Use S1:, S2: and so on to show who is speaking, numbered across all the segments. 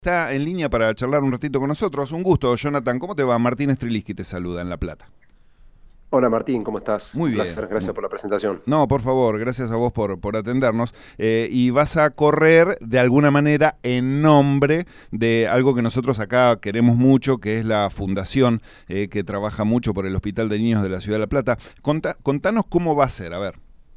S1: Está en línea para charlar un ratito con nosotros. Un gusto, Jonathan. ¿Cómo te va? Martín Streliski te saluda en La Plata.
S2: Hola Martín, ¿cómo estás?
S1: Muy
S2: Un
S1: bien.
S2: placer, gracias por la presentación.
S1: No, por favor, gracias a vos por atendernos. Y vas a correr de alguna manera en nombre de algo que nosotros acá queremos mucho, que es la fundación que trabaja mucho por el Hospital de Niños de la Ciudad de La Plata. Contanos cómo va a ser, a ver.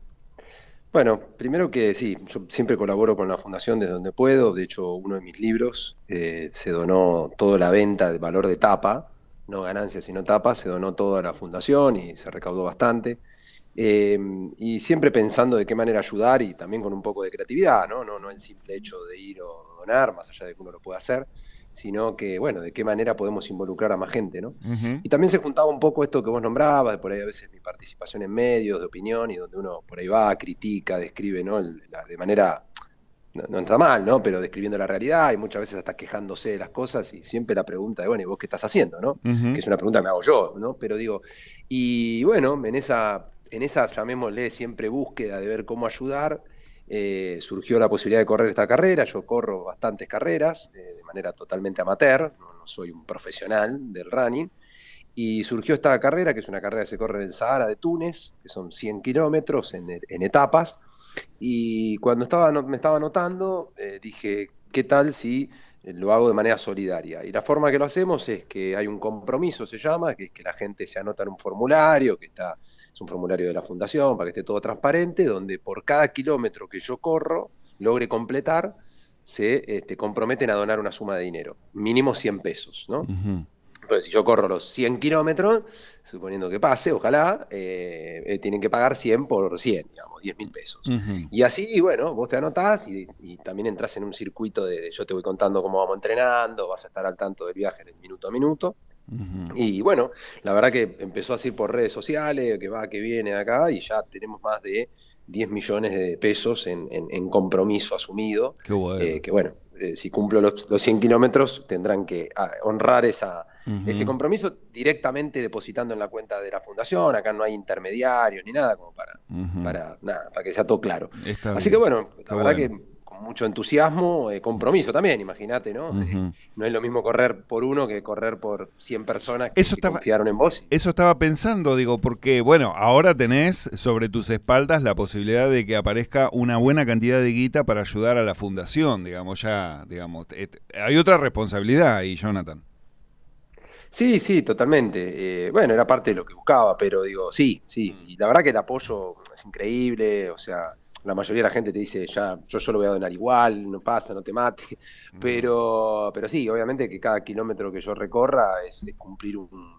S2: Bueno, primero que sí, yo siempre colaboro con la fundación desde donde puedo. De hecho, uno de mis libros se donó toda la venta de valor de tapa, no ganancias sino tapa, se donó toda a la fundación y se recaudó bastante. Eh, y siempre pensando de qué manera ayudar y también con un poco de creatividad, ¿no? No el simple hecho de ir o donar, más allá de que uno lo pueda hacer, sino que, bueno, de qué manera podemos involucrar a más gente, ¿no?
S1: Ujú.
S2: Y también se juntaba un poco esto que vos nombrabas, de por ahí a veces mi participación en medios de opinión y donde uno por ahí va, critica, describe, ¿no? De manera, no está mal, ¿no? Pero describiendo la realidad y muchas veces hasta quejándose de las cosas y siempre la pregunta de, bueno, ¿y vos qué estás haciendo, no? Que
S1: Ujú.
S2: es una pregunta que me hago yo, ¿no? Pero digo, y bueno, en esa, llamémosle siempre búsqueda de ver cómo ayudar, surgió la posibilidad de correr esta carrera. Yo corro bastantes carreras de manera totalmente amateur, no soy un profesional del running, y surgió esta carrera, que es una carrera que se corre en el Sahara de Túnez, que son 100 kilómetros en etapas, y cuando me estaba anotando, dije, ¿qué tal si lo hago de manera solidaria? Y la forma que lo hacemos es que hay un compromiso, se llama, que es que la gente se anota en un formulario, es un formulario de la fundación para que esté todo transparente, donde por cada kilómetro que yo corro, logre completar, se comprometen a donar una suma de dinero, mínimo 100 pesos, ¿no?
S1: Ujú.
S2: Entonces, si yo corro los 100 kilómetros, suponiendo que pase, ojalá, tienen que pagar 100 por 100, digamos, 10.000 pesos.
S1: Ujú.
S2: Y así, bueno, vos te anotás y también entras en un circuito de yo te voy contando cómo vamos entrenando, vas a estar al tanto del viaje en el minuto a minuto.
S1: Ujú.
S2: Y bueno, la verdad que empezó así por redes sociales, que va, que viene de acá, y ya tenemos más de 10 millones de pesos en compromiso asumido,
S1: Qué bueno.
S2: que bueno, si cumplo los 100 kilómetros, tendrán que honrar ese
S1: Ujú.
S2: compromiso directamente depositando en la cuenta de la fundación. Acá no hay intermediarios ni nada como
S1: Ujú.
S2: nada, para que sea todo claro.
S1: Está
S2: Así que
S1: bien.
S2: bueno,
S1: Qué
S2: la verdad
S1: bueno.
S2: que con mucho entusiasmo, compromiso también, imagínate, ¿no?
S1: Ujú.
S2: No es lo mismo correr por uno que correr por 100 personas
S1: Eso
S2: que
S1: estaba,
S2: confiaron en vos.
S1: Eso estaba pensando, digo, porque, bueno, ahora tenés sobre tus espaldas la posibilidad de que aparezca una buena cantidad de guita para ayudar a la fundación, digamos, ya, digamos, hay otra responsabilidad ahí, Jonathan.
S2: Sí, sí, totalmente. Bueno, era parte de lo que buscaba, pero digo, sí, sí.
S1: Mm.
S2: Y la verdad que el apoyo es increíble. O sea, la mayoría de la gente te dice, ya, yo lo voy a donar igual, no pasa, no te mate.
S1: Ujú.
S2: Pero sí, obviamente que cada kilómetro que yo recorra es cumplir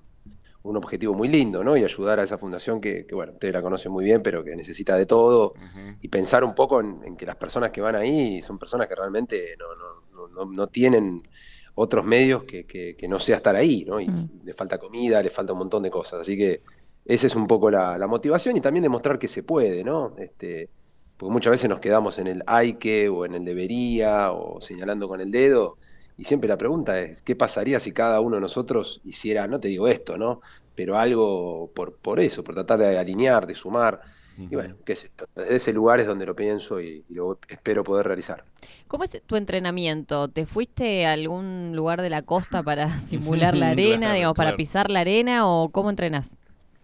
S2: un objetivo muy lindo, ¿no? Y ayudar a esa fundación bueno, ustedes la conocen muy bien, pero que necesita de todo.
S1: Ujú.
S2: Y pensar un poco en que las personas que van ahí son personas que realmente no tienen otros medios que no sea estar ahí, ¿no? Y
S3: Mm.
S2: le falta comida, le falta un montón de cosas. Así que esa es un poco la motivación y también demostrar que se puede, ¿no? Porque muchas veces nos quedamos en el hay que o en el debería o señalando con el dedo. Y siempre la pregunta es, ¿qué pasaría si cada uno de nosotros hiciera, no te digo esto, ¿no? Pero algo por eso, por tratar de alinear, de sumar. Y
S1: Ujú.
S2: bueno, qué sé yo, desde ese lugar es donde lo pienso y lo espero poder realizar.
S3: ¿Cómo es tu entrenamiento? ¿Te fuiste a algún lugar de la costa para simular la arena,
S1: Claro,
S3: digamos, para
S1: claro.
S3: pisar la arena o cómo entrenás?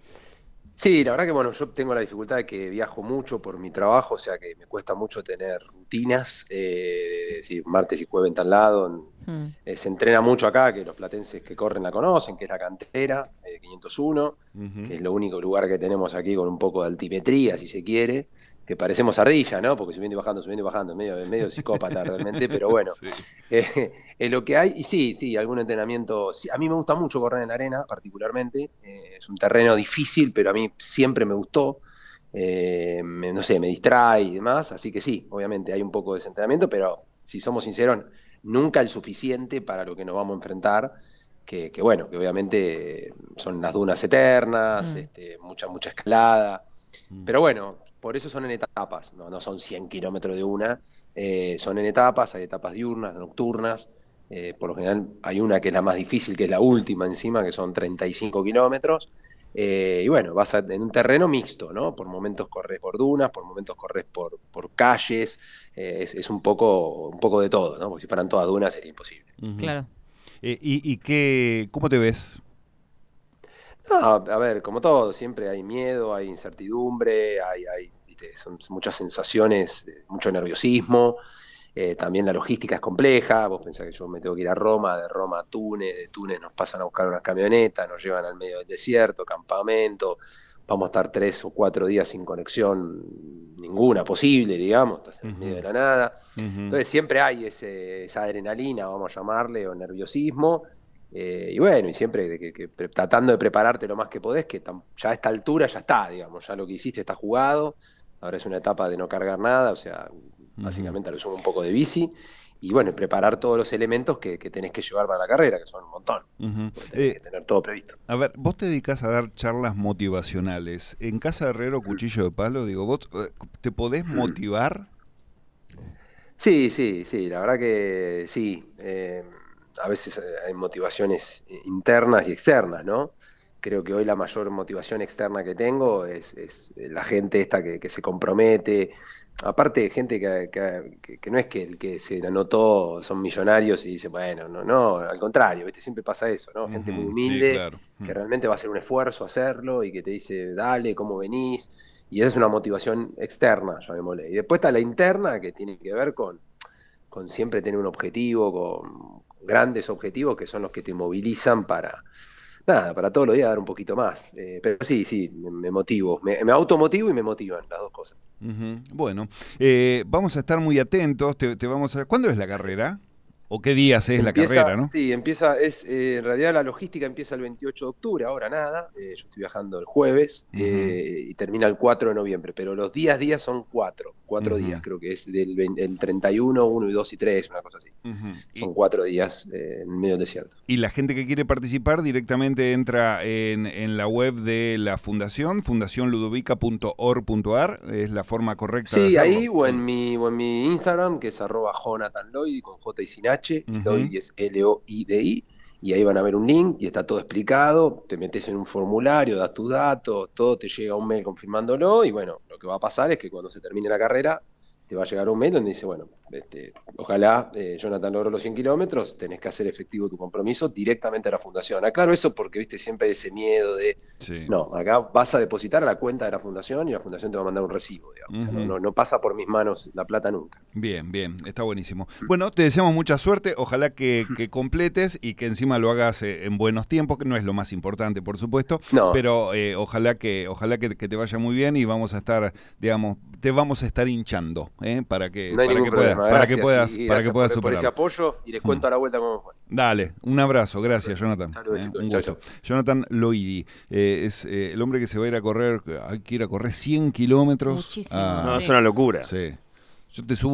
S2: Sí, la verdad que bueno, yo tengo la dificultad de que viajo mucho por mi trabajo, o sea que me cuesta mucho tener rutinas, si martes y jueves en tal lado.
S3: Mm.
S2: Se entrena mucho acá, que los platenses que corren la conocen, que es la cantera 501,
S1: Ujú.
S2: que es lo único lugar que tenemos aquí con un poco de altimetría, si se quiere, que parecemos ardilla, ¿no? Porque subiendo y bajando, medio psicópata realmente, pero bueno,
S1: Sí.
S2: es lo que hay. Y sí, sí, algún entrenamiento. Sí, a mí me gusta mucho correr en la arena, particularmente. Es un terreno difícil, pero a mí siempre me gustó. No sé, me distrae y demás. Así que sí, obviamente hay un poco de ese entrenamiento, pero si somos sinceros, nunca el suficiente para lo que nos vamos a enfrentar. Que bueno, que obviamente son las dunas eternas,
S3: Mm.
S2: mucha escalada.
S1: Mm.
S2: Pero bueno, por eso son en etapas, no son 100 kilómetros de una, son en etapas, hay etapas diurnas, nocturnas. Por lo general hay una que es la más difícil, que es la última encima, que son 35 kilómetros. Y bueno, en un terreno mixto, ¿no? Por momentos corres por dunas, por momentos corres por calles. Es un poco de todo, ¿no? Porque si fueran todas dunas sería imposible.
S3: Claro.
S1: ¿Cómo te ves?
S2: No, a ver, como todo, siempre hay miedo, hay incertidumbre, ¿viste? Son muchas sensaciones, mucho nerviosismo. También la logística es compleja. Vos pensás que yo me tengo que ir a Roma, de Roma a Túnez, de Túnez nos pasan a buscar unas camionetas, nos llevan al medio del desierto, campamento. Vamos a estar 3 o 4 días sin conexión ninguna posible, digamos, estás en el medio de la nada. Entonces siempre hay esa adrenalina, vamos a llamarle, o nerviosismo. Y bueno, y siempre tratando de prepararte lo más que podés, que ya a esta altura ya está, digamos, ya lo que hiciste está jugado. Ahora es una etapa de no cargar nada, o sea, básicamente a lo sumo un poco de bici. Y bueno, preparar todos los elementos que tenés que llevar para la carrera, que son un montón. Tenés que tener todo previsto.
S1: A ver, vos te dedicás a dar charlas motivacionales. En Casa de Herrero, Cuchillo de Palo, digo, ¿vos te podés motivar?
S2: Sí, la verdad que sí. A veces hay motivaciones internas y externas, ¿no? Creo que hoy la mayor motivación externa que tengo es la gente esta que se compromete. Aparte, gente que no es que el que se anotó son millonarios y dice, bueno, no, al contrario, ¿viste? Siempre pasa eso, ¿no? Gente muy
S1: Sí,
S2: humilde,
S1: claro.
S2: que realmente va a hacer un esfuerzo hacerlo y que te dice, dale, ¿cómo venís? Y esa es una motivación externa, llamémosle. Y después está la interna, que tiene que ver con siempre tener un objetivo, con grandes objetivos que son los que te movilizan para todos los días dar un poquito más. Pero sí, me motivo, me automotivo y me motivan las dos cosas.
S1: Bueno, vamos a estar muy atentos, te vamos a... ¿Cuándo es la carrera? ¿O qué días es la carrera, no?
S2: Sí, en realidad la logística empieza el 28 de octubre, ahora nada, yo estoy viajando el jueves y termina el 4 de noviembre, pero los días son cuatro días, creo que es el 31, 1 y 2 y 3, una cosa así. Son 4 días en medio del desierto.
S1: Y la gente que quiere participar directamente entra en la web de la fundación, fundacionludovica.org.ar, es la forma correcta de
S2: Sí,
S1: hacerlo.
S2: ahí o en mi Instagram, que es @JonathanLloidi, con J y sin H, Lloidi es Loidi, y ahí van a ver un link y está todo explicado, te metes en un formulario, das tus datos, todo te llega un mail confirmándolo, y bueno, lo que va a pasar es que cuando se termine la carrera, te va a llegar un mail donde dice, bueno, ojalá Jonathan logró los 100 kilómetros, tenés que hacer efectivo tu compromiso directamente a la fundación. Aclaro eso porque, viste, siempre hay ese miedo de, no, acá vas a depositar a la cuenta de la fundación y la fundación te va a mandar un recibo, digamos. O sea, no pasa por mis manos la plata nunca.
S1: Bien, está buenísimo. Bueno, te deseamos mucha suerte, ojalá que completes y que encima lo hagas en buenos tiempos, que no es lo más importante, por supuesto, pero ojalá que te vaya muy bien y vamos a estar, digamos, te vamos a estar hinchando, para que puedas superar.
S2: Por ese apoyo y les cuento a la vuelta cómo fue.
S1: Dale, un abrazo, gracias Jonathan.
S2: Saludos,
S1: Un gusto. Jonathan Loidi es el hombre que se va a ir a correr, hay que ir a correr 100 kilómetros.
S3: Muchísimo.
S4: No, es una locura.
S1: Sí. Yo te subo